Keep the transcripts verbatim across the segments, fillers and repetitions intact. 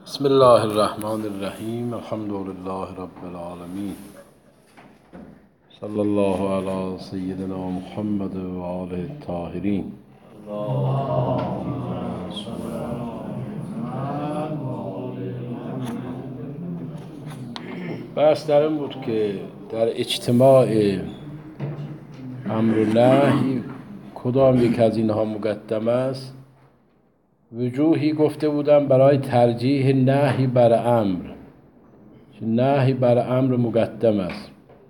بسم الله الرحمن الرحیم. الحمد لله رب العالمین. صلی الله علی سیدنا محمد و آله الطاهرین. بحث در این بود که در اجتماع امر و نهی کدام یک از اینها مقدم است. وجوهی گفته بودم برای ترجیح نهی بر امر، نهی بر امر مقدم است.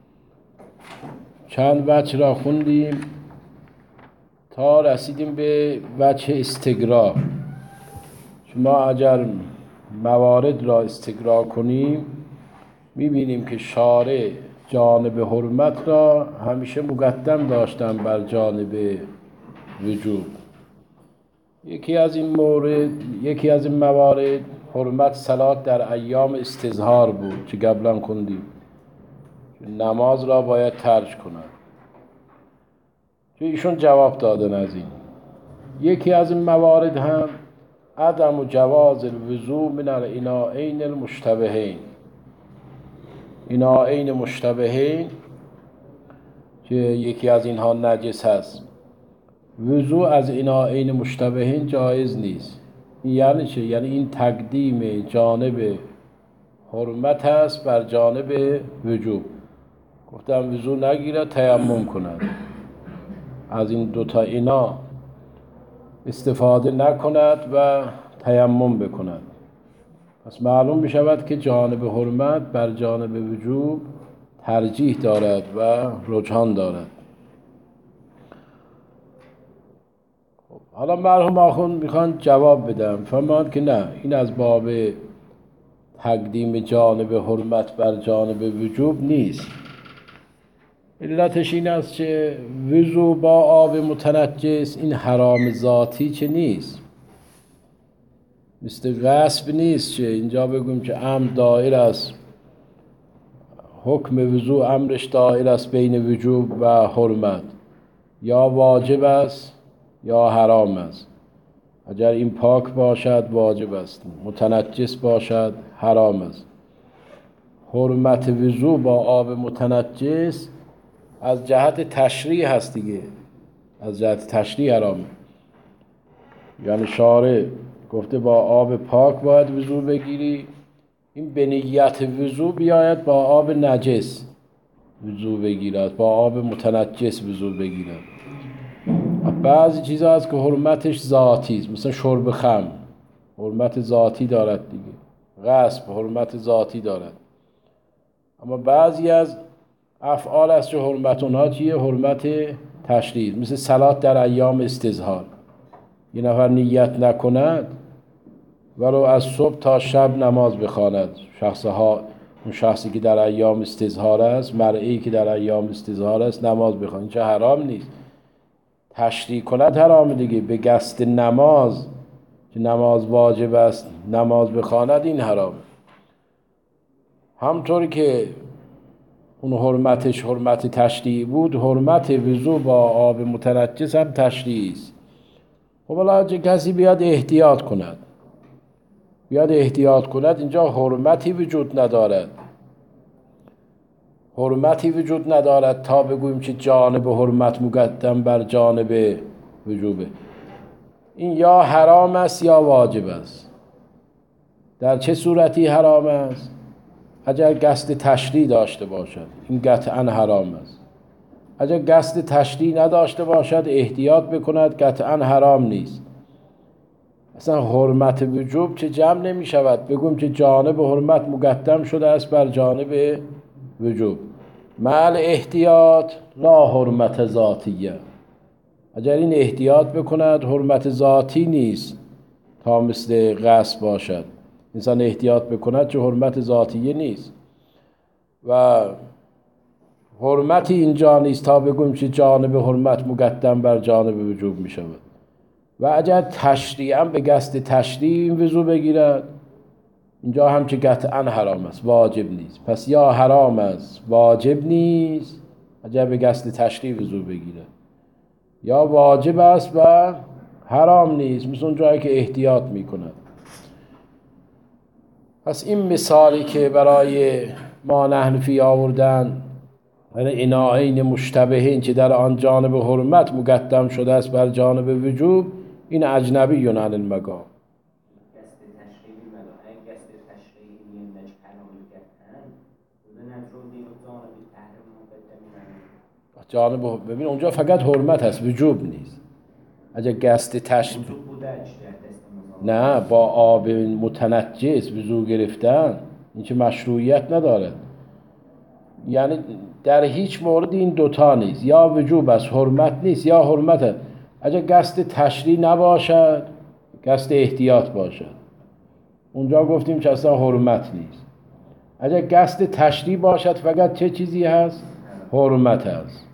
چند وجه را خوندیم تا رسیدیم به وجه استقرا. ما اگر موارد را استقرا کنیم میبینیم که شارع جانب حرمت را همیشه مقدم داشتن بر جانب وجوب. یکی از این مورد یکی از این موارد حرمت صلات در ایام استظهار بود که قبلا خوندیم، نماز را باید ترک کنند. که ایشون جواب دادن از این. یکی از این موارد هم عدم و جواز الوضوء من الاناءین المشتبهین. اناءین مشتبهین که یکی از اینها نجس هست، وضوء از اناءین مشتبهین جایز نیست. یعنی چه؟ یعنی این تقدیم جانب حرمت هست بر جانب وجوب. گفتم وضوء نگیرد، تیمم کند، از این دوتا اینا استفاده نکند و تیمم بکند. پس معلوم بشود که جانب حرمت بر جانب وجوب ترجیح دارد و رجحان دارد. حالا مرحوم آخوند میخوان جواب بدم، فرماند که نه، این از باب تقدیم جانب حرمت بر جانب وجوب نیست. علتش این است که وضو با آب متنجس این حرام ذاتی چه نیست، مثل غصب نیست که اینجا بگویم که امر دایر است، حکم وضو امرش دایر است بین وجوب و حرمت، یا واجب است یا حرام است. اگر این پاک باشد واجب است، متنجس باشد حرام است. حرمت وضو با آب متنجس از جهت تشریع هست دیگه، از جهت تشریع حرامه. یعنی شارع گفته با آب پاک باید وضو بگیری، این به نیت وضو بیاید با آب نجس وضو بگیرد، با آب متنجس وضو بگیرد. بعضی چیزا هست که حرمتش ذاتی است، مثلا شرب خمر حرمت ذاتی دارد دیگه، غصب حرمت ذاتی دارد. اما بعضی از افعال است که حرمت اونها چیه؟ حرمت تشریع. مثل صلات در ایام استظهار، یه نفر نیت نکند ولو از صبح تا شب نماز بخواند، شخص ها اون شخصی که در ایام استظهار است، مرئی که در ایام استظهار است نماز بخواند، این چه حرام نیست. تشریع کند حرام دیگه، به قصد نماز که نماز واجب است نماز بخواند، این حرامه. همطوری که اون حرمتش حرمت تشریع بود، حرمت وضو با آب متنجس هم تشریعی است. خب حالا چه کسی بیاد احتیاط کند بیاد احتیاط کند اینجا حرمتی وجود ندارد، حرمتی وجود ندارد تا بگوییم که جانب حرمت مقدم بر جانب وجوبه. این یا حرام است یا واجب است. در چه صورتی حرام است؟ اگر قصد تشریع داشته باشد، این قطعا حرام است. اگر قصد تشریع نداشته باشد احتیاط بکند، قطعا حرام نیست. اصلا حرمت وجوب چه جمع نمی شود بگویم که جانب حرمت مقدم شده است بر جانب وجوب. مع احتیاط لا حرمت ذاتیه. اگر این احتیاط بکند حرمت ذاتی نیست تا مثل غصب باشد. انسان احتیاط بکند چه حرمت ذاتیه نیست و حرمتی اینجا نیست تا بگویم که جانب حرمت مقدم بر جانب وجوب می شود. و اگر تشریعاً به قصد تشریع این وضو بگیرد، اینجا هم که قطعاً حرام است، واجب نیست. پس یا حرام است واجب نیست اگر به قصد تشریع وضو بگیرد، یا واجب است و حرام نیست، مثل اون جایی که احتیاط می کند. پس این مثالی که برای ما نحنفی آوردن، یعنی اناعین مشتبهین که در آن جانب حرمت مقدم شده است بر جانب وجوب، این اجنبی عن المقام. جانب ببین اونجا فقط حرمت هست، وجوب نیست. اگه قصد تشریف نه با آب متنجس وضو گرفتن این که مشروعیت نداره. یعنی در هیچ مورد این دوتا نیست، یا وجوب است حرمت نیست، یا حرمت است. اگه قصد تشریع نباشد، قصد احتیاط باشد، اونجا گفتیم که اصلا حرمت نیست. اگه قصد تشریع باشد فقط چه چیزی هست؟ حرمت هست.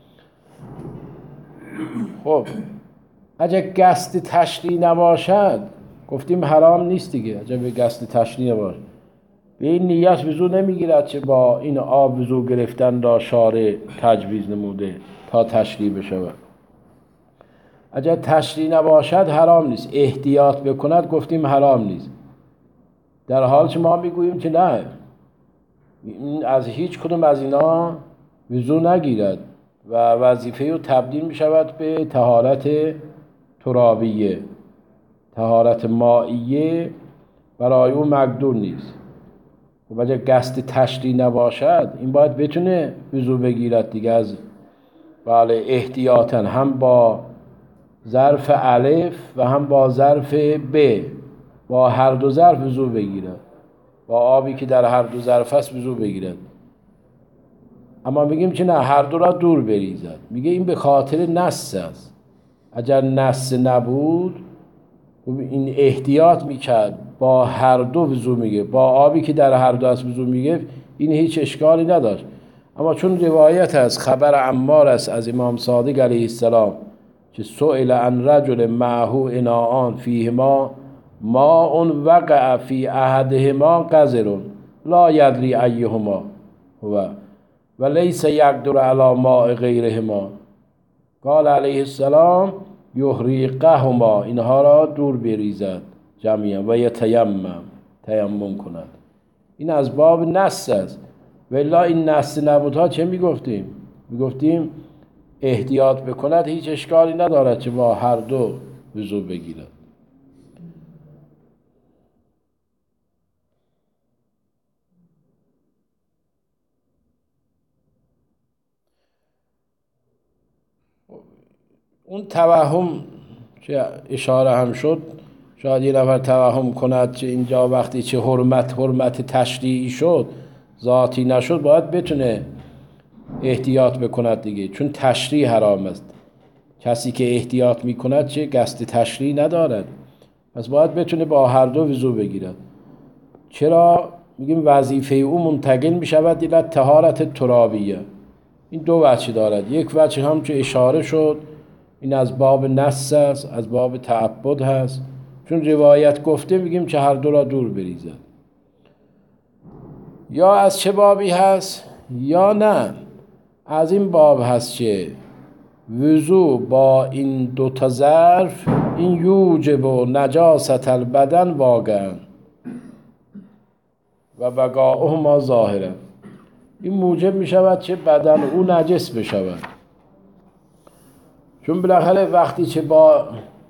خب اگه قصد تشریع نباشد گفتیم حرام نیست دیگه. اگه به قصد تشریع نباشد، به این نیت وضو نمیگیرد که با این آب وضو گرفتن را شارع تجویز نموده تا تشریع بشود. اگر تشریع نباشد حرام نیست، احتیاط بکند گفتیم حرام نیست. در حال که ما میگوییم که نه، از هیچ کدوم از اینا وضو نگیرد و وظیفه رو تبدیل میشود به طهارت ترابیه. طهارت مائیه برای اون مقدور نیست. و اگر قصد تشریع نباشد این باید بتونه وضو بگیرد دیگه، از بله احتیاطاً هم با ظرف الف و هم با ظرف ب، با هر دو ظرف وضو بگیرد، با آبی که در هر دو ظرف است وضو بگیرد. اما میگیم که نه، هر دو را دور بریزد. میگه این به خاطر نص است. اگر نص نبود این احتیاط میکرد با هر دو وضو میگه، با آبی که در هر دو است وضو میگه، این هیچ اشکالی نداشت. اما چون روایت است، خبر عمار است از امام صادق علیه السلام که سئل عن رجل معه اناءان فیهما ماء وقع فی احدهما قذر لا یدری ایهما هو و لیس یقدر علی ماء غیرهما، قال علیه السلام یحرقهما، اینها را دور بریزد جمعیاً و یتیمم، تیمم کند. این از باب نص است. ولی این نص نبودها چه میگفتیم؟ میگفتیم احتیاط بکند هیچ اشکالی ندارد که با هر دو وضو بگیرد. اون توهم که اشاره هم شد، شاید یه نفر توهم کند که اینجا وقتی چه حرمت حرمت تشریعی شد ذاتی نشد، باید بتونه احتیاط بکند دیگه، چون تشریع حرام است. کسی که احتیاط میکند چه قصد تشریع ندارد، پس باید بتونه با هر دو وضو بگیرد. چرا؟ میگیم وظیفه او منتقل میشود الى طهارت ترابیه. این دو وجه دارد. یک وجه هم که اشاره شد، این از باب نص است، از باب تعبد هست، چون روایت گفته میگیم که هر دو را دور بریزد. یا از چه بابی هست؟ یا نه از این باب هست که وضو با این دو تا ظرف این یوجب و نجاست البدن واقعا و بقاؤهما ظاهرا، این موجب می شود که بدن او نجس بشود. چون بالاخره وقتی که با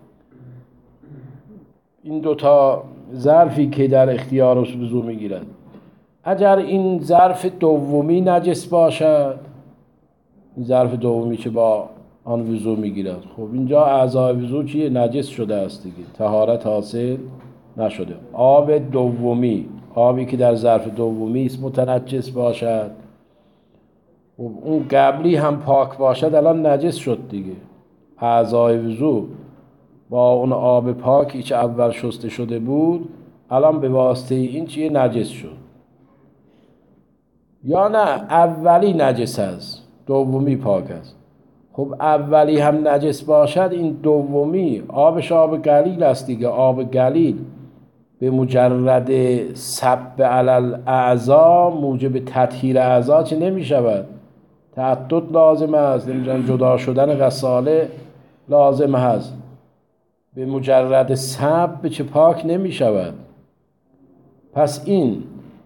این دوتا ظرفی که در اختیار است وضو می گیرد، اگر این ظرف دومی نجس باشد، این ظرف دومی که با آن وضو می گیرد، خب اینجا اعضای وضو چیه؟ نجس شده است دیگه، طهارت حاصل نشده. آب دومی، آبی که در ظرف دومی است متنجس باشد، خب اون قبلی هم پاک باشد الان نجس شد دیگه. اعضای وضو با اون آب پاکی که اول شسته شده بود الان به واسطه این چیه؟ نجس شد. یا نه اولی نجس است دومی پاک است. خب اولی هم نجس باشد، این دومی آبش آب قلیل است دیگه. آب قلیل به مجرد صب علی الاعضا موجب تطهیر اعضا چه نمی شود؟ تعدد لازم است، جدا شدن غساله لازم است. به مجرد صب چه پاک نمی شود. پس این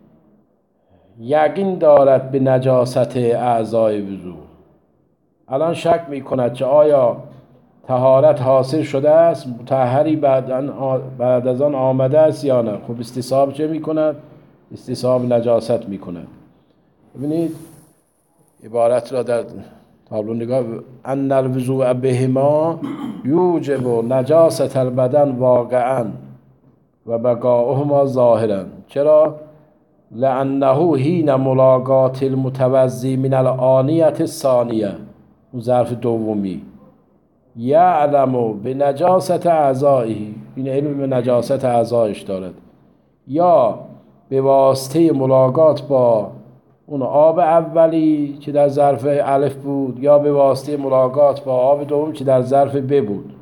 یقین دارد به نجاست اعضای وضو. الان شک میکند که آیا طهارت حاصل شده است، مطهری بعد از آن آمده است یا نه. خب استصحاب چه میکند؟ استصحاب نجاست میکند. ببینید عبارت را در تابلو نگاه، ان الوضوء بهما یوجب نجاست البدن واقعا و بقاؤهما ظاهرا. چرا؟ لانه حین ملاقات المتوضی من الآنیة الثانیه، اون ظرف دومی، یعلم به نجاست اعضایی، این علم به نجاست اعضایش دارد، یا به واسطه ملاقات با اون آب اولی که در ظرف الف بود، یا به واسطه ملاقات با آب دوم که در ظرف ب بود،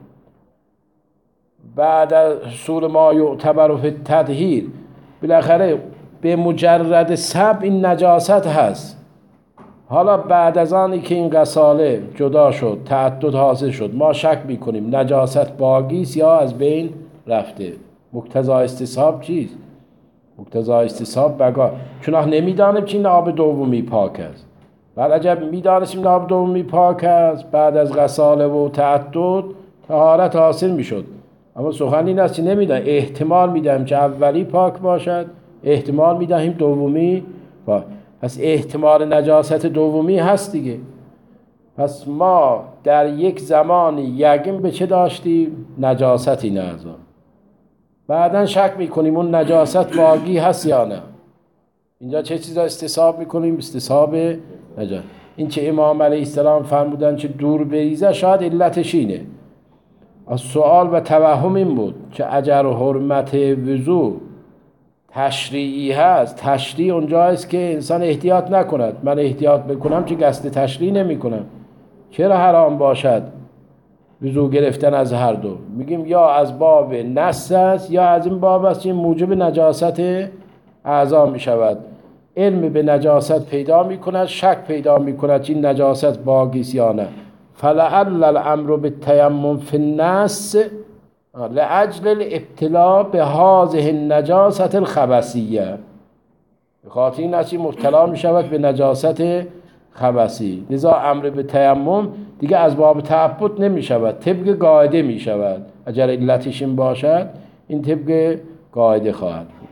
بعد از حصول ما یعتبر فی التطهیر، بالاخره به مجرد سب این نجاست هست. حالا بعد از آنی که این غساله جدا شد، تعدد حاصل شد، ما شک میکنیم نجاست باقی است یا از بین رفته. مقتضا استصحاب چیست؟ مقتضا استصحاب بقا. چون نمیدانیم که این آب دومی پاک است. بعد عجب میدانستیم آب دومی پاک است، بعد از غساله و تعدد طهارت حاصل میشد. اما سخن این است که نمیدانیم، احتمال میدهیم که اولی پاک باشد، احتمال میدهیم دومی پاک. پس احتمال نجاست دومی هست دیگه. پس ما در یک زمانی یقین به چه داشتیم؟ نجاست این اعضا. بعدن شک میکنیم اون نجاست باقی هست یا نه. اینجا چه چیزا استصحاب میکنیم؟ استصحاب نجاست. این که امام علیه السلام فرمودن که دور بریزه، شاید علتش اینه. از سوال و توهم این بود که اگر حرمت وضو تشریعی هست، تشریع اونجاست که انسان احتیاط نکند. من احتیاط بکنم که قصد تشریع نمی کنم، چرا حرام باشد وضو گرفتن از هر دو؟ میگیم یا از باب نص است یا از این باب است که موجب نجاست اعضا می شود. علم به نجاست پیدا می کند، شک پیدا می کند که این نجاست باقی است یا نه. فلعل الامر بالتیمم فی النص لأجل الابتلاء به هذه النجاست الخبثیه. به خاطر این است که مبتلا می شود به نجاست خبثی. لذا امر به تیمم دیگه از باب تعبد نمی شود، طبق قاعده می شود. اگر علتش این باشد این طبق قاعده خواهد بود.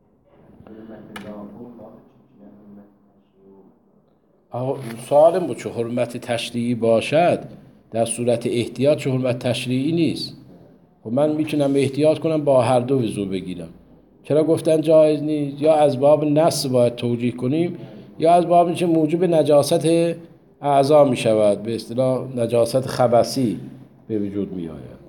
سوال بود چه حرمت تشریعی باشد، در صورت احتیاط چه حرمت تشریعی نیست. خب من میتونم احتیاط کنم با هر دو وضو بگیرم. چرا گفتن جایز نیست؟ یا از باب نص باید توجیه کنیم، یا از باب اینکه موجب نجاست اعضا می شود، به اصطلاح نجاست خبثی به وجود می آید.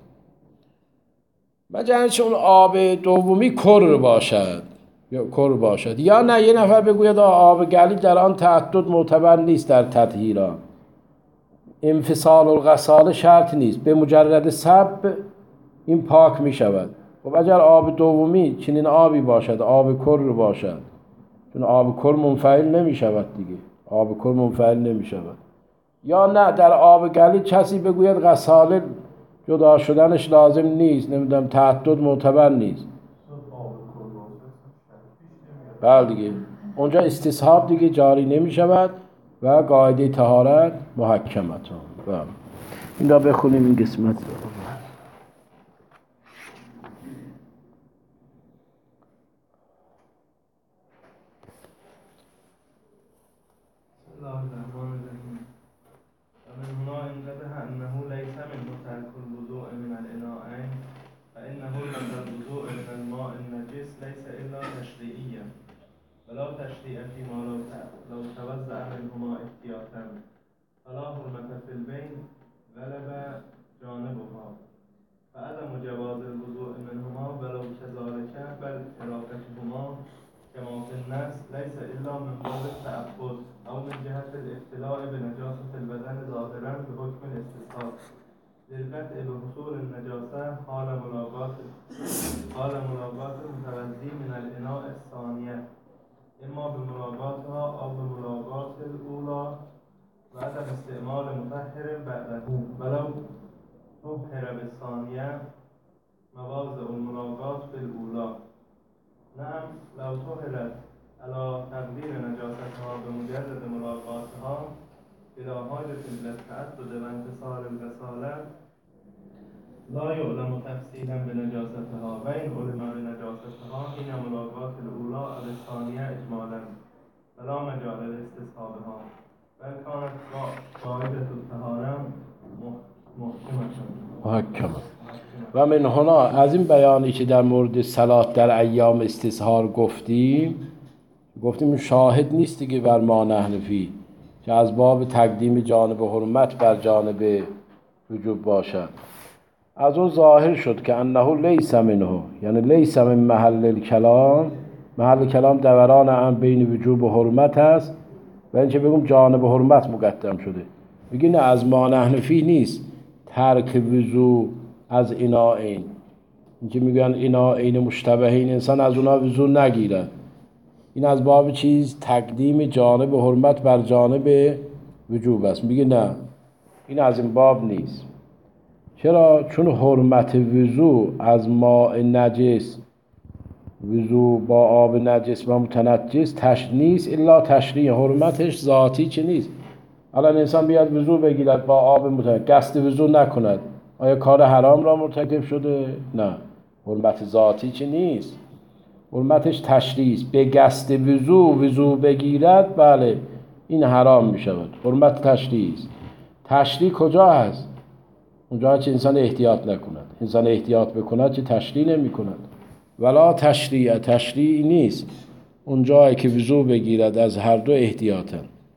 مجرد چون آب دومی کر باشد یا کر باشد، یا نه یه نفر بگوید آب گلی در آن تعدد معتبر نیست در تطهیران، انفصال الغساله شرط نیست، به مجرد سب این پاک می شود. خب اگر آب دومی چنین آبی باشد، آب کر باشد، چون آب کر منفعل نمی شود دیگه، آب کر منفعل نمی شود. یا نه در آب گلی کسی بگوید غساله جدا شدنش لازم نیست، نمیدونم تعدد معتبر نیست، بله دیگه اونجا استصحاب دیگه جاری نمی شود و قاعده طهارت محکمت. بله این را بخونیم این قسمت رو. ومن هنا انتبه أنه ليس منه ترك الوضوء من الإناءين، فإن حرمة الوضوء من الماء النجس ليس إلا تشريعيا، ولا تشريع فيما لو توزع منهما احتياطا، فلا حرمة في البين غلب جانبها، فعدم جواز الوضوء منهما ولو كذلك بل إراقتهما كما في النص ليس إلا من باب التعبد أو من جهة الابتلاء بنجاسة البدن ظاهرا بحكم الاستصحاب للقطع بحصول النجاسة حال ملاقات حال ملاقات المتوضي من الإناء الثانية، إما بملاقاتها أو بملاقات الأولى وعدم استعمال مطهر بعده، ولو طهر بالثانية مواضع الملاقات في الأولى. نعم لو تحلت على تقدير نجاستها بمجرد ملاقاتها إلى حاجة للتأكد وانتصار الرسالة لا يعلم تفصيلا بنجاستها وإن علم بنجاستها حين ملاقات الأولى أو الثانية إجمالا فلا مجال لاستصحابها بل كانت قاعدة الطهارة محكمة محکمه. و من هنا از این بیانی که در مورد صلات در ایام استظهار گفتیم گفتیم شاهد نیست دیگه بر ما نحنفی که از باب تقدیم جانب حرمت بر جانب وجوب باشد. از اون ظاهر شد که انه لیس منه، یعنی لیس من محل الکلام، محل کلام دوران هم بین وجوب و حرمت هست و اینکه بگم جانب حرمت مقدم شده. میگه نه از ما نحنفی نیست ترک وضو از اینائین، اینکه میگن اینائین مشتبهین انسان از اونا وضو نگیره، این از باب چیز تقدیم جانب حرمت بر جانب وجوب است. میگه نه این از این باب نیست. چرا؟ چون حرمت وضو از ماء نجس، وضو با آب نجس و متنجس تش نیست الا تشریع، حرمتش ذاتی چه نیست. الان انسان بیاد وضو بگیرد با آب متنجس، قصد وضو نکند، آیا کار حرام را مرتکب شده؟ نه، حرمت ذاتی چه نیست، حرمتش تشریع است. به قصد وضو وضو بگیرد، بله این حرام می شود، حرمت تشریع است. تشریع کجا هست؟ اونجا که انسان احتیاط نکند. انسان احتیاط بکند چه تشریع نمی کند. ولا تشریع، تشریع نیست اونجایی که وضو بگیرد از هر دو احتیاطا.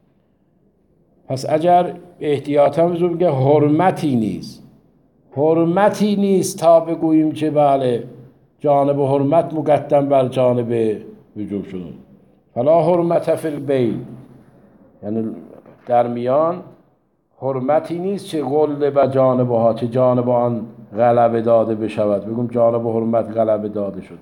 پس اگر احتیاطا وضو بگیرد حرمتی نیست، حرمتی نیست تا بگوییم که بله جانب حرمت مقدم بر جانب وجوب شده. فلا حرمت فی البین، یعنی در میان حرمتی نیست چه غلب جانبها، چه جانب آن غلبه داده بشود، بگم جانب حرمت غلبه داده شده.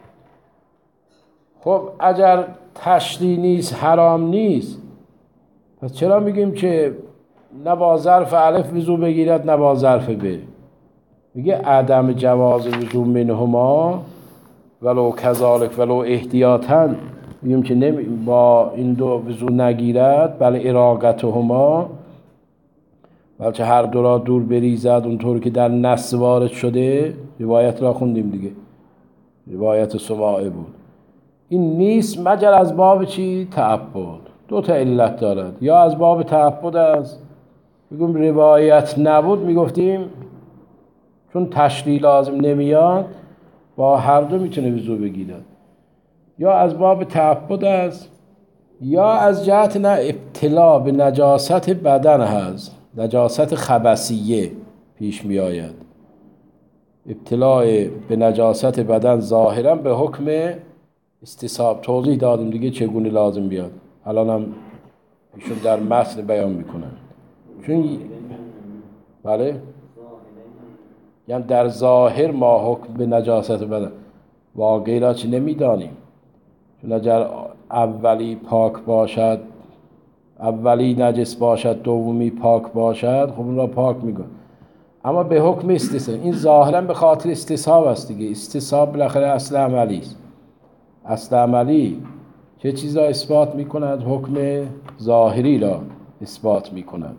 خب اگر تشریع نیست، حرام نیست، پس چرا میگیم که نه با ظرف الف وضو بگیرد نه با ظرف ب؟ میگه عدم جواز وضو منهما ولو کذالک ولو احتیاطاً، میگیم که نمی با این دو وضو نگیرد، بل اراقتهما، بلکه هر دو را دور بریزد، اونطور که در نص وارد شده. روایت را خوندیم دیگه، روایت سماعه بود. این نیست مگر از باب چی؟ تعبد. دو تا علت دارد، یا از باب تعبد است، میگم روایت نبود میگفتیم چون تشریع لازم نمیاد با هر دو میتونه وضو بگیرد، یا از باب تعبد است، یا از جهت نه ابتلا به نجاست بدن هست، نجاست خبثیه پیش می آید. ابتلاء به نجاست بدن ظاهرا به حکم استصحاب توضیح دادیم دیگه چگونه لازم بیاد، الان هم ایشون در متن بیان میکنن. چون بله یعنی در ظاهر ما حکم به نجاست بدن، واقعی را چه نمیدانیم. چون اگر اولی پاک باشد، اولی نجس باشد، دومی پاک باشد، خب اون را پاک میگن. اما به حکم استصحاب، این ظاهرا به خاطر استصحاب است دیگه. استصحاب بالاخره اصل عملی است. اصل عملی چه چیز را اثبات میکند؟ حکم ظاهری را اثبات میکند.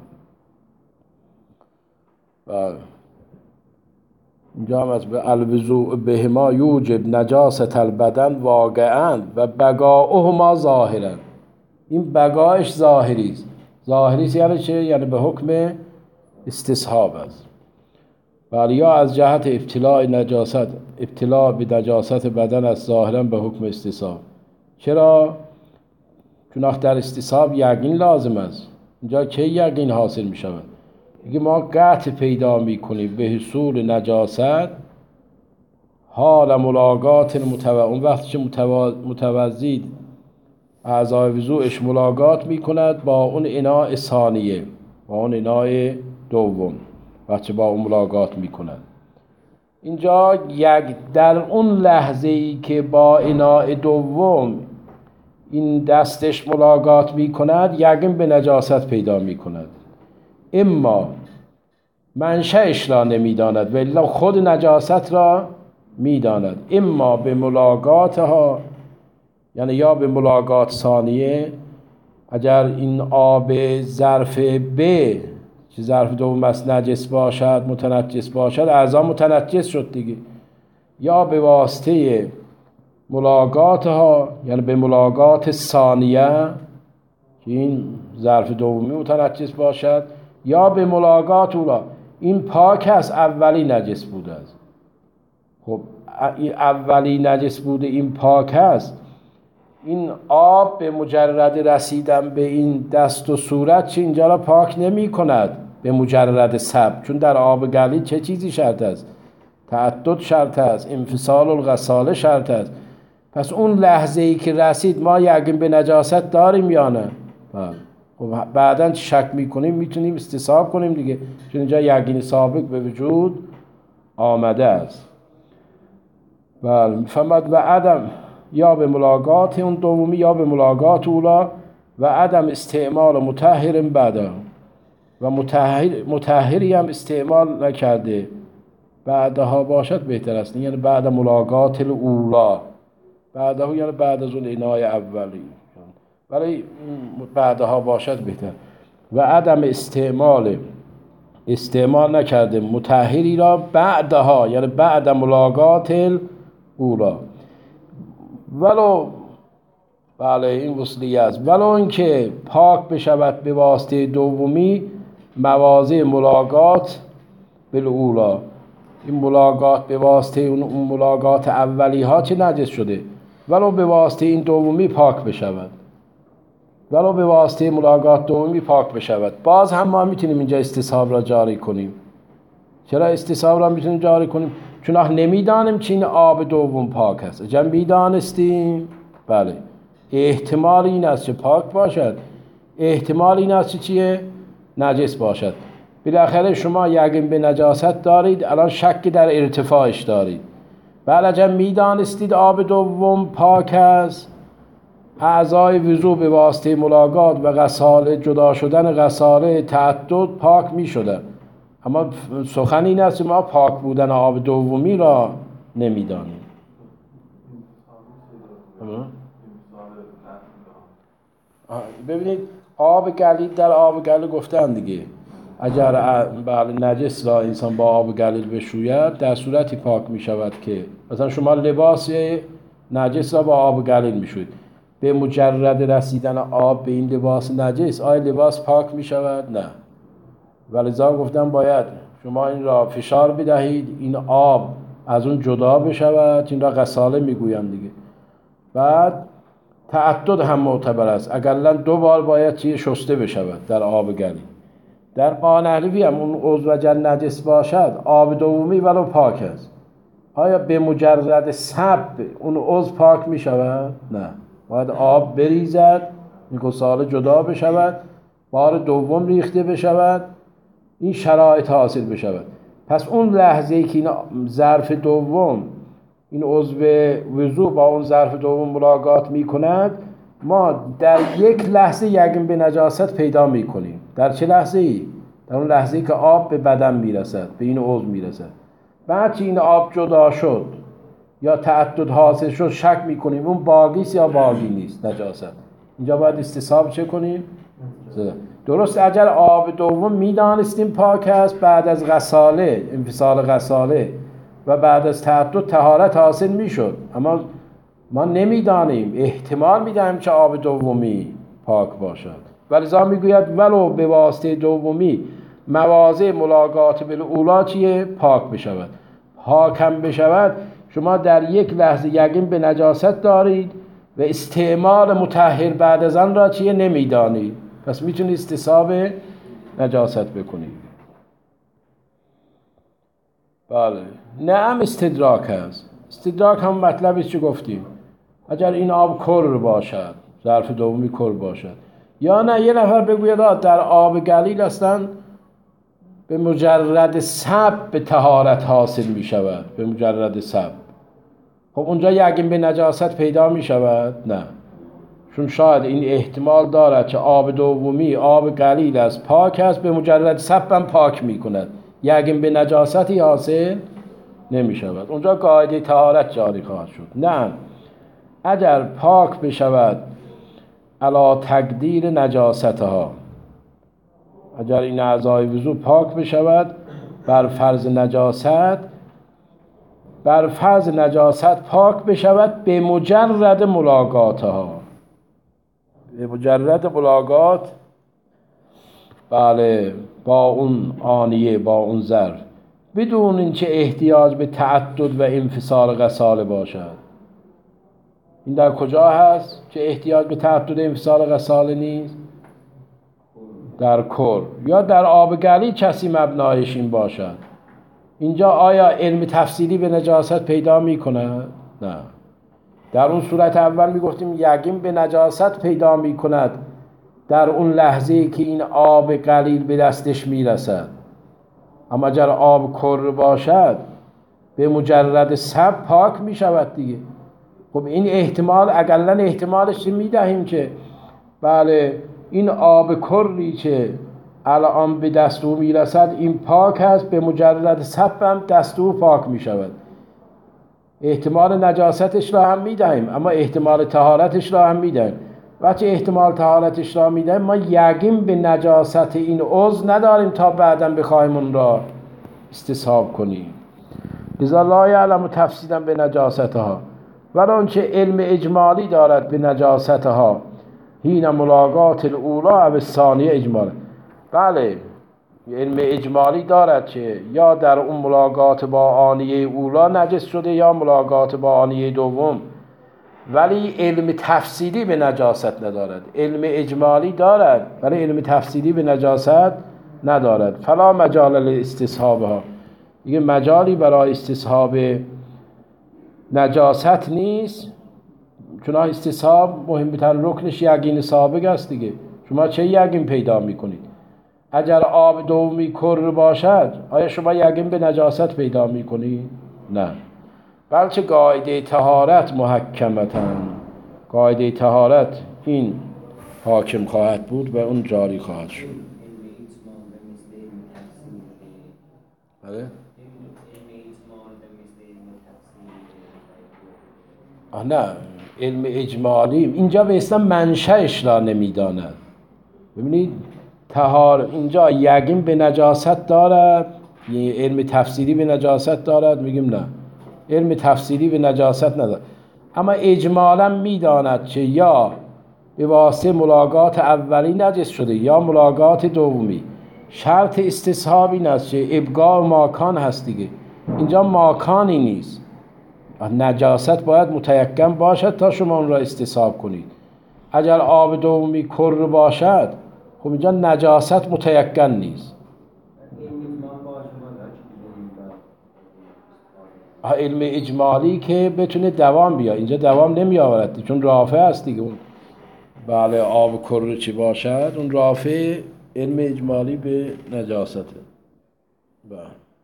و اینجا هم از الوضوء بهما یوجب نجاست البدن واقعا و بقاؤهما ظاهرا. این بقایش ظاهری است. ظاهری است یعنی چه؟ یعنی به حکم استصحاب است. ولی یا از جهت ابتلاء نجاست، ابتلاء به نجاست بدن است ظاهرا به حکم استصحاب. چرا؟ چون در استصحاب یقین لازم است. اینجا چه یقین حاصل می شود؟ میگه ما قطع پیدا میکنیم به حصول نجاست حال ملاقات المتوضی، اون وقتی که متوضی اعضای وضوءش ملاقات میکند با اون اناء ثانیه، با اون اناء دوم، وقتی با اون ملاقات میکند. اینجا یک در اون لحظه ای که با اناء دوم این دستش ملاقات میکند یقین به نجاست پیدا میکند. اما منشأش را نمیداند ولی خود نجاست را میداند، اما به ملاقاتها یعنی یا به ملاقات ثانیه، اگر این آب ظرف ب که ظرف دوم است نجس باشد، متنجس باشد، اعضا متنجس شد دیگه. یا به واسطه ملاقات ها، یعنی به ملاقات ثانیه که این ظرف دومی متنجس باشد، یا به ملاقات اولا این پاک است، اولی نجس بوده است. خب این اولی نجس بوده این پاک است، این آب به مجرد رسیدن به این دست و صورت چه اینجا را پاک نمی کند به مجرد سب، چون در آب گلی چه چیزی شرط است؟ تعدد شرط است، انفصال الغساله شرط است. پس اون لحظه ای که رسید ما یقین به نجاست داریم یا نه؟ خب بعداً شک میکنیم میتونیم استصحاب کنیم دیگه، چون اینجا یقین سابق به وجود آمده است. بله، فهمد و عدم یا به ملاقات اون دومی یا به ملاقات اولا و عدم استعمال مطهر بعدا، و مطهر مطهری هم استعمال نکرده بعدها باشد بهتر است، یعنی بعد ملاقات الاولا، بعدها یعنی بعد از اون انای اولی، ولی بعدها باشد بهتر. و عدم استعمال استعمال نکرده مطهری را بعدها، یعنی بعد ملاقات الاولا. ولو بله این وصلیه است، ولو اینکه پاک بشود به واسطه دومی مواضع ملاقات بالاولا، این ملاقات به واسطه اون ملاقات اولی ها چه نجس شده، ولو به واسطه این دومی پاک بشود، ولو به واسطه ملاقات دومی پاک بشود، باز هم ما میتونیم اینجا استصحاب را جاری کنیم. چرا استصحاب را میتونیم جاری کنیم؟ چون آخ نمیدانیم چین آب دوم پاک است. اگر میدانستیم بله احتمال این است که پاک باشد، احتمال این است که چیه؟ نجس باشد. بالاخره شما یقین به نجاست دارید، الان شک در ارتفاعش دارید. بله اگر میدانستید آب دوم پاک است، اعضای وضو به واسطه ملاقات و غساله، جدا شدن غساله تعدد پاک می شدن. اما سخن این است که ما پاک بودن آب دومی را نمیدانیم. ببینید آب گلیل در آب گلیل گفتن دیگه، اگر بله نجس را انسان با آب گلیل بشوید در صورتی پاک می شود که مثلا شما لباس نجس را با آب گلیل می شوید، به مجرد رسیدن آب به این لباس نجس آیا لباس پاک می شود؟ نه. ولذا گفتم باید شما این را فشار بدهید این آب از اون جدا بشود، این را غساله میگویم دیگه. بعد تعدد هم معتبر است، اقلا دو بار باید چیه شسته بشود در آب گلی. در قانحلوی هم اون عضو جل نجس باشد آب دومی ولو پاک است، آیا به مجرد سب اون عضو پاک می شود؟ نه، باید آب بریزد، این غساله جدا بشود، بار دوم ریخته بشود، این شرایط حاصل بشود. پس اون لحظه ای که این ظرف دوم این عضو وضو با اون ظرف دوم ملاقات می کند، ما در یک لحظه یقین به نجاست پیدا می کنیم. در چه لحظه ای؟ در اون لحظه ای که آب به بدن می رسد، به این عضو می رسد. بعد که این آب جدا شد یا تعدد حاصل شد شک می کنیم اون باقی است یا باقی نیست نجاست. اینجا باید استصحاب چه کنیم؟ درست اگر آب دوم میدانستیم پاک است، بعد از غساله انفصال غساله و بعد از تعدد طهارت حاصل میشد، اما ما نمیدانیم، احتمال میدهیم که آب دومی پاک باشد. ولذا میگوید ولو به واسطه دومی مواضع ملاقات بالاولا چیه؟ پاک بشود. پاک هم بشود شما در یک لحظه یقین به نجاست دارید و استعمال مطهر بعد از آن را چیه؟ نمیدانید، پس میتونید استصحاب نجاست بکنید. بله نعم استدراک هست. استدراک هم مطلبی چه گفتیم، اگر این آب کر باشد، ظرف دومی کر باشد، یا نه یه نفر بگوید در آب گلیل هستن به مجرد سب به طهارت حاصل می شود، به مجرد سب. خب اونجا یقین به نجاست پیدا می شود؟ نه، چون شاید این احتمال دارد که آب دومی آب قلیل است پاک است، به مجرد سب هم پاک می کند، یقین به نجاستی حاصل نمی شود. اونجا قاعده طهارت جاری خواهد شد. نه اگر پاک بشود علا تقدیر نجاستها، اگر این اعضای وضو پاک بشود بر فرض نجاست، بر فرض نجاست پاک بشود به مجرد ملاقاتها، به مجرد ملاقات بله با اون آنیه، با اون ظرف، بدون اینکه احتیاج به تعدد و انفصال غساله باشد. این در کجا هست که احتیاج به تعدد و انفصال غساله نیست؟ در کر یا در آب گلی کسی مبنایش این باشد. اینجا آیا علم تفصیلی به نجاست پیدا می کند؟ نه. در اون صورت اول می گفتیم یقین به نجاست پیدا می کند در اون لحظه که این آب قلیل به دستش می رسد. اما اگر آب کر باشد به مجرد سب پاک می شود دیگه. خب این احتمال اقلا احتمالش می دهیم که بله این آب کری که الان به دست او می رسد این پاک است، به مجرد سب هم دست او پاک می شود. احتمال نجاستش را هم می دهیم اما احتمال طهارتش را هم می دهیم. وقتی احتمال طهارتش را می دهیم ما یقین به نجاست این عضو نداریم تا بعداً بخوایم اون را استصحاب کنیم. لذا لا یعلم تفصیلا به نجاستها، ولی آنچه علم اجمالی دارد به نجاستها هین ملاقات الاولا و ثانیه اجمالا. بله علم اجمالی دارد که یا در اون ملاقات با آنیه اولا نجس شده یا ملاقات با آنیه دوم، ولی علم تفصیلی به نجاست ندارد. علم اجمالی دارد ولی علم تفصیلی به نجاست ندارد. فلا مجال لاستصحابها، دیگه مجالی برای استصحاب نجاست نیست، چون استصحاب مهمترین رکنش یقین سابق است دیگه. شما چه یقین پیدا میکنید؟ اگر آب دومی کر باشد آیا شما یقین به نجاست پیدا میکنید؟ نه. بلکه قاعده طهارت محکمتن، قاعده طهارت این حاکم خواهد بود و اون جاری خواهد شد. بله؟ آه نه، علم اجمالی اینجا به اسم منشأش را نمیداند. ببینید طهار اینجا یقین به نجاست دارد، یعنی علم تفصیلی به نجاست دارد، میگیم نه علم تفصیلی به نجاست ندارد، اما اجمالا میداند که یا به واسطه ملاقات اولی نجس شده یا ملاقات دومی. شرط استصحاب این است که ابقاء ماکان هست دیگه. اینجا ماکانی نیست، نجاست باید متیقن باشد تا شما اون را استصحاب کنید. اگر آب دومی کر باشد خب اینجا نجاست متیقن نیست. علم اجمالی که بتونه دوام بیاد، اینجا دوام نمی آورد چون رافع هست دیگه. اون بله آب کر چی باشد اون رافع علم اجمالی به نجاسته. بله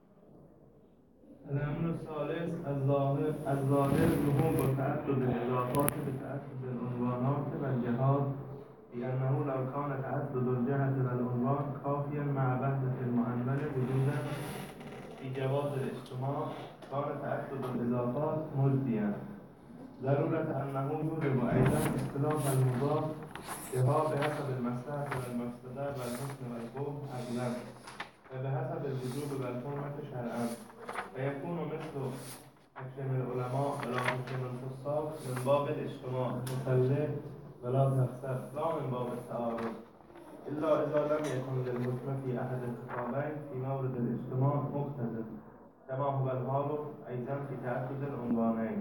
الامر الثالث الظاهر الظاهر ظهور بتعدد الاضافات بتعدد العنوانات والجهات، لأنه لو كان تعدد الجهة والعنوان كافيا مع وحدة المعنون وجودا في جواز الاجتماع كان تعدد الإضافات مجديا. ضرورة أنه يوجب أيضا اختلاف المضاف بها بحسب المصلحة والمفسدة والحسن والقبح أغلب وبحسب الوجوب والحرمة شرعا، فيكون مثل حكم العلماء ولا حكم الفساق من باب الاجتماع مسلم ولا تخسر لا من باب التعارض، إلا إذا لم يكن للحكم في أحد الخطابين في مورد الاجتماع مقتضى كما هو الحال أيضا في تعدد العنوانين.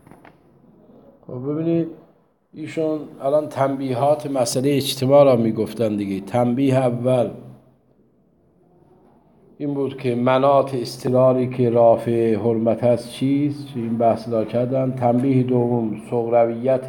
خب ببینید ایشون الان تنبیهات مسئله اجتماع را میگفتن دیگه. تنبیه اول این بود که مناط اضطراری که رافع حرمت هست چیست، این بحث را کردن. تنبیه دوم صغرویت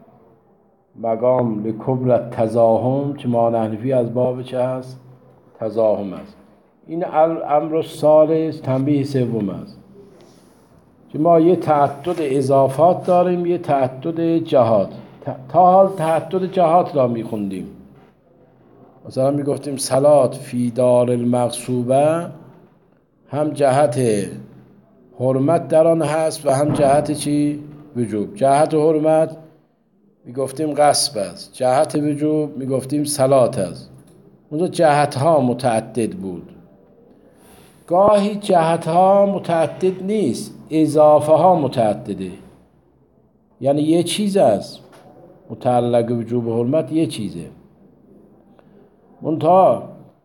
مقام لکبر تزاهم که مانحنفی از باب چه هست؟ تزاهم است. این امر الثالث تنبیه سوم است که ما یه تعدد اضافات داریم، یه تعدد جهات. تا حال تعدد جهات را میخوندیم، مثلا میگفتیم صلات فی دار المغصوبه هم جهت حرمت در آن هست و هم جهت چی؟ وجوب. جهت حرمت میگفتیم غصب است، جهت وجوب میگفتیم صلات است. اونجا جهت ها متعدد بود. گاهی جهت ها متعدد نیست، اضافه ها متعدده. یعنی یه چیز است متعلق وجوب و حرمت، یه چیزه، منتها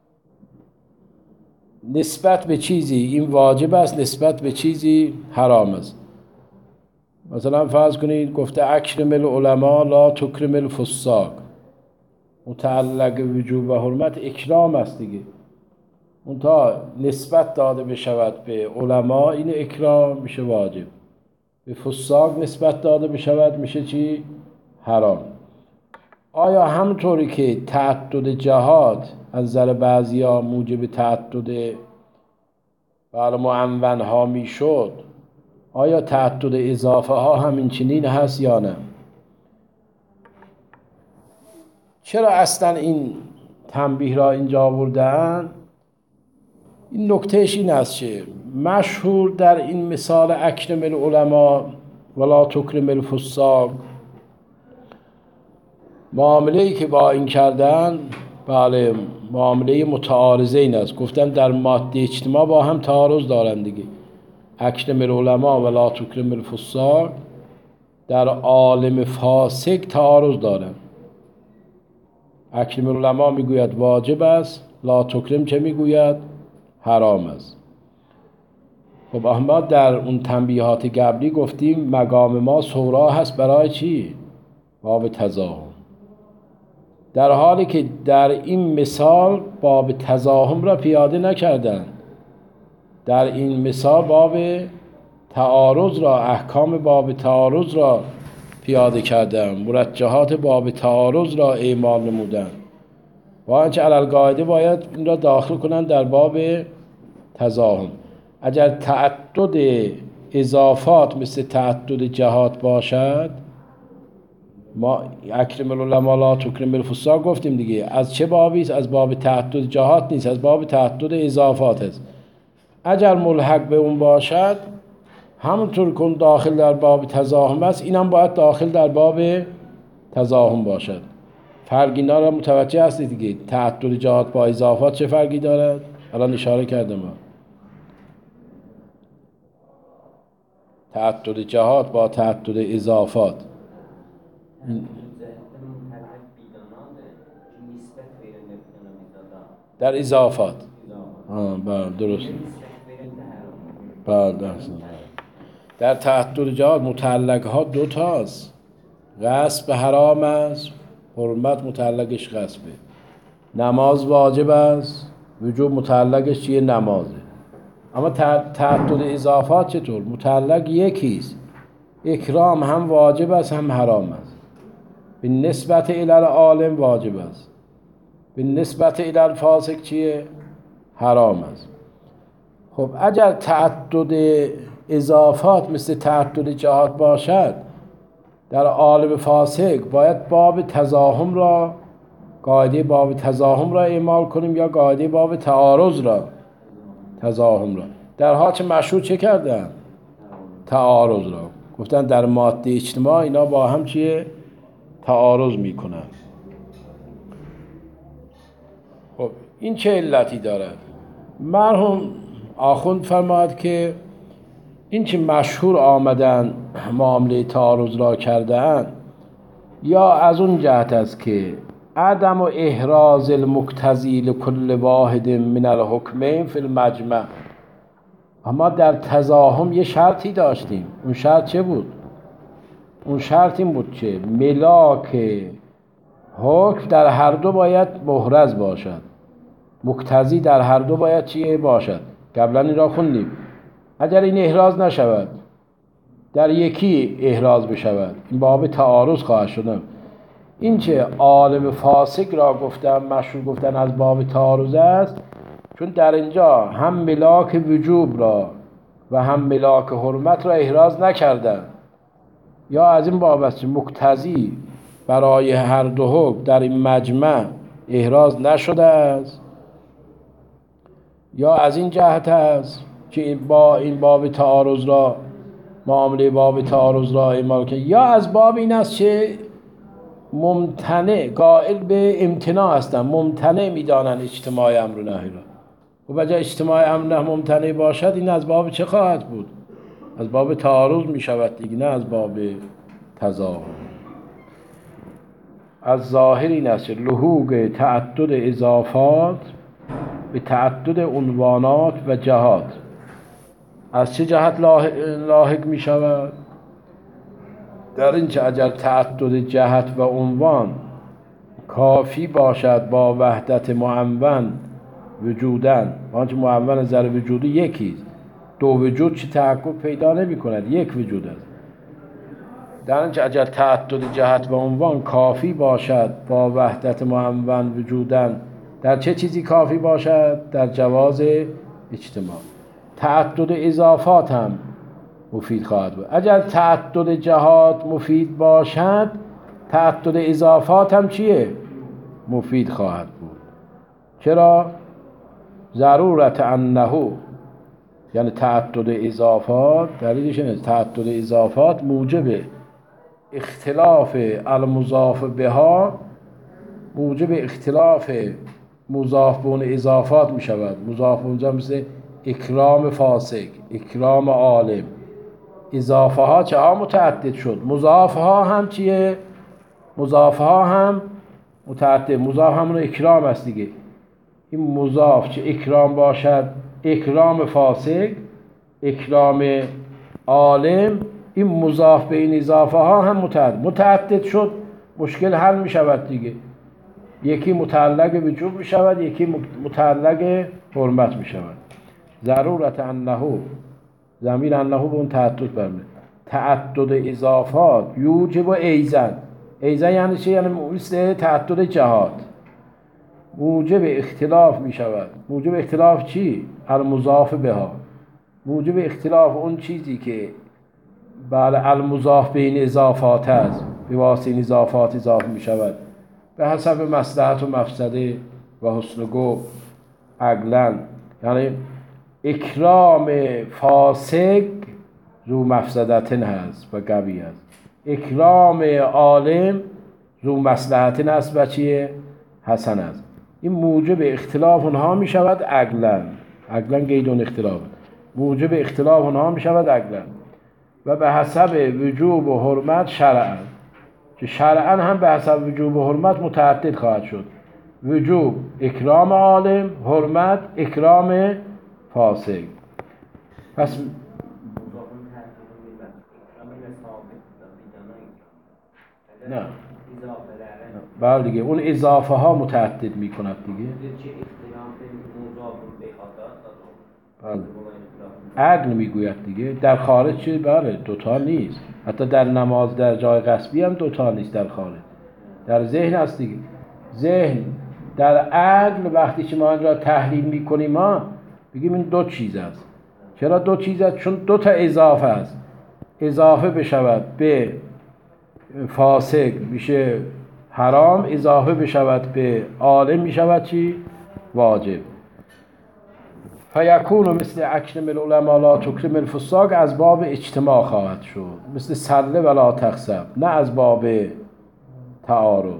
نسبت به چیزی این واجب است، نسبت به چیزی حرام است. مثلا فرض کنید گفته اکرم العلماء لا تکرم الفساق، متعلق وجوب و حرمت اکرام است دیگه، منتها نسبت داده بشود به علما، این اکرام میشه واجب. به فساق نسبت داده بشود میشه چی؟ حرام. آیا همطوری که تعدد جهات از نظر بعضیا موجب تعدد بله معنون ها میشد، آیا تعدد اضافه ها همین چنین هست یا نه؟ چرا اصلا این تنبیه را اینجا آوردن؟ این نکتهش این است که مشهور در این مثال اکرم العلماء ولا تکرم الفساق، معامله‌ای که با این کردن بله معامله متعارضه این است. گفتن در ماده اجتماع با هم تعارض دارن دیگه. اکرم العلماء ولا تکرم الفساق در عالم فاسق تعارض دارن. اکرم العلماء میگوید واجب است، لا تکرم چه میگوید؟ حرام است. خب اما در اون تنبیهات قبلی گفتیم مقام ما سورا هست برای چی؟ باب تزاحم. در حالی که در این مثال باب تزاحم را پیاده نکردن، در این مثال باب تعارض را، احکام باب تعارض را پیاده کردن، مرجحات باب تعارض را اعمال نمودن، با آنچه علل قاعده باید این را داخل کنن در باب تزاحم. اگر تعدد اضافات مثل تعدد جهات باشد، ما اکرم العلماء لا تکرم الفساق گفتیم دیگه، از چه بابی است؟ از باب تعدد جهات نیست، از باب تعدد اضافات است. اگر ملحق به اون باشد، همونطور که داخل در باب تزاحم است، اینم باید داخل در باب تزاحم باشد. فرق اینا را متوجه هستید دیگه. تعدد جهات با اضافات چه فرقی دارد؟ الان اشاره کردم ما. تعدد جهات با تعدد اضافات در اضافات آه بله درست بله درست. در تعدد جهات متعلق ها دو تاست، غصب حرام است، حرمت متعلقش غصبه. نماز واجب است، وجوب متعلقش چیه؟ نمازه. اما تعدد اضافات چطور؟ متعلق یکیست، اکرام هم واجب است هم حرام است. به نسبت الی العالم واجب است، به نسبت الی الفاسق چیه؟ حرام است. خب اگر تعدد اضافات مثل تعدد جهات باشد، در عالم فاسق باید باب تزاحم را، قاعده باب تزاحم را اعمال کنیم یا قاعده باب تعارض را؟ تزاحم را. در حال چه مشهور چه کردن؟ تعارض را. گفتن در ماده اجتماع اینا با هم چیه؟ تعارض میکنن. خب این چه علتی دارد؟ مرحوم آخوند فرماید که این چه مشهور آمدن معامله تعارض را کردن، یا از اون جهت است که عدم و احراز المقتضی لکل واحد من الحکمین فی المجمع. اما در تزاحم یه شرطی داشتیم. اون شرط چه بود؟ اون شرط این بود که ملاک حکم در هر دو باید محرز باشد، مقتضی در هر دو باید چیه باشد. قبلا این را خوندیم. اگر این احراز نشود، در یکی احراز بشود، این باب تعارض خواهد شد. این چه عالم فاسق را گفتن، مشهور گفتن از باب تعارض است، چون در اینجا هم ملاک وجوب را و هم ملاک حرمت را احراز نکردن. یا از این باب است مقتضی برای هر دو حکم در این مجمع احراز نشده است، یا از این جهت است که با این باب تعارض را معامله باب تعارض را اعمال کنید، یا از باب این است که ممتنع قائل به امتناع هستن، ممتنع میدانن اجتماع امر و نهی را. و بجای اجتماع امر نه ممتنع باشد، این از باب چه خواهد بود؟ از باب تعارض می شود دیگه، نه از باب تضاد. از ظاهر این است لحوق تعدد اضافات به تعدد عنوانات و جهات. از چه جهت لاحق می شود؟ در این که اگر تعدد جهت و عنوان کافی باشد با وحدت معون وجودن، آنچه معون ذره وجودی یکیست، دو وجود چی تحقق پیدا نمی کند، یک وجود است. در این که اگر تعدد جهت و عنوان کافی باشد با وحدت معون وجودن، در چه چیزی کافی باشد؟ در جواز اجتماع. تعدد اضافات هم مفید خواهد بود. اگر تعدد جهات مفید باشد، تعدد اضافات هم چیه؟ مفید خواهد بود. چرا؟ ضرورت انه، یعنی تعدد اضافات، دلیلش اینه تعدد اضافات موجب اختلاف المضاف بها، موجب اختلاف مضاف به اون اضافات می شود. مضاف به اونجا مثل اکرام فاسق، اکرام عالم. اضافه ها چه ها متعدد شد، مضاف ها هم چیه؟ مضاف ها هم متعدد. مضاف همون اکرام است دیگه. این مضاف چه اکرام باشد، اکرام فاسق، اکرام عالم، این مضاف به این اضافه ها هم متعدد متعدد شد، مشکل حل می شود دیگه. یکی متعلق وجوب می شود، یکی متعلق حرمت می شود. ضرورت انه، ضمیر انه به اون تعدد برمیاد. تعدد اضافات یوجب ایزن. ایزن یعنی چه؟ یعنی مثل تعدد جهات موجب اختلاف می شود. موجب اختلاف چی؟ المضاف بها، موجب اختلاف اون چیزی که بله المضاف به این اضافات است، به واسطه این اضافات اضافه می شود به حسب مصلحت و مفسده و حسن گو عقلن. یعنی اکرام فاسق ذو مفسدتن هست و قوی است، اکرام عالم ذو مصلحتن هست و چیه؟ حسن است. این موجب اختلاف اونها می شود عقلن. عقلن قیدون اختلاف، موجب اختلاف اونها می شود عقلن. و به حسب وجوب و حرمت شرعن، که شرعن هم به حسب وجوب و حرمت متعدد خواهد شد. وجوب اکرام عالم، حرمت اکرام فاسق. پس نه بله دیگه، اون اضافه ها متعدد می کند دیگه. بله عقل میگوید دیگه. در خارج چه؟ بله دوتا نیست. حتی در نماز در جای غصبی هم دوتا نیست. در خارج در ذهن هست دیگه. ذهن در عقل وقتی که ما این را تحلیل میکنیم ما بگیم این دو چیز است. چرا دو چیز است؟ چون دو تا اضافه است. اضافه بشود به فاسق میشه حرام، اضافه بشود به عالم میشود چی؟ واجب. فیکون مثل اکرم العلماء لا تکرم الفساق، از باب اجتماع خواهد شد، مثل سله ولا تخسب، نه از باب تعارض.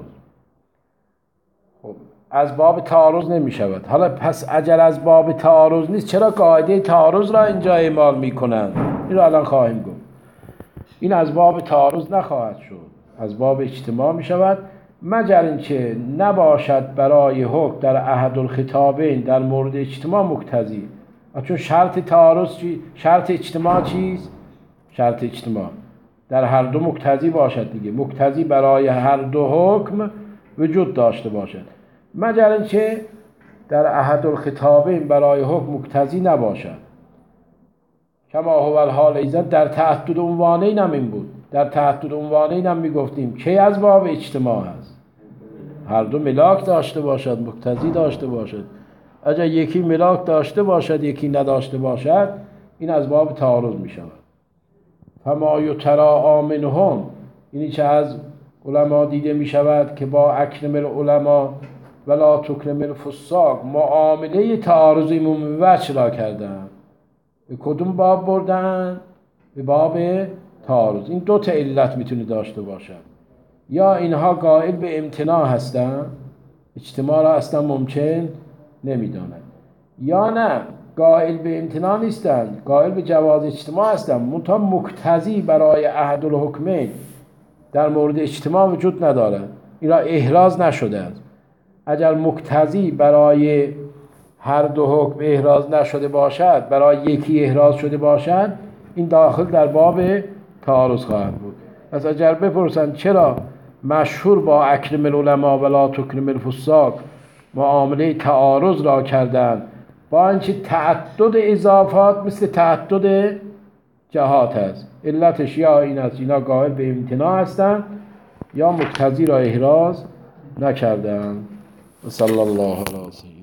خب از باب تعارض نمی شود. حالا پس اگر از باب تعارض نیست، چرا قاعده تعارض را اینجا اعمال می کنند؟ این را الان خواهیم گفت. این از باب تعارض نخواهد شد، از باب اجتماع می شود، مگر اینکه نباشد برای حکم در احد الخطابین در مورد اجتماع مقتضی. چون شرط تعارض چی؟ شرط اجتماع چیست؟ شرط اجتماع در هر دو مقتضی باشد دیگه. مقتضی برای هر دو حکم وجود داشته باشد، مگر اینکه در احد الخطابین برای حکم مقتضی نباشد. کما هو الحال ایضا در تعدد عنوانین هم این بود. در تعدد عنوانین هم میگفتیم که از باب اجتماع هست، هر دو ملاک داشته باشد، مقتضی داشته باشد. اگر یکی ملاک داشته باشد یکی نداشته باشد، این از باب تعارض می شود. فما یتراء منهم، اینی که از علما دیده می شود که با اکرم العلماء ولا تکرم الفساق معامله تعارض عمومی وجه را کردن. به کدوم باب بردن؟ به باب تعارض. این دو تا علت میتونه داشته باشن، یا اینها قائل به امتناع هستن، اجتماع را اصلا ممکن نمیدانند، یا نه قائل به امتناع نیستند، قائل به جواز اجتماع هستند، منتها مقتضی برای احد الحکمین در مورد اجتماع وجود ندارد، این را احراز نشده است. اگر مقتضی برای هر دو حکم احراز نشده باشد، برای یکی احراز شده باشد، این داخل در باب تعارض خواهد بود. پس اگر بپرسند چرا مشهور با اکرم العلماء ولا تکرم الفساق معامله تعارض را کردند، با اینکه تعدد اضافات مثل تعدد جهات است، علتش یا این است اینا قائل به امتناع هستند یا مقتضی را احراز نکردند. صلی الله علیه و سلم.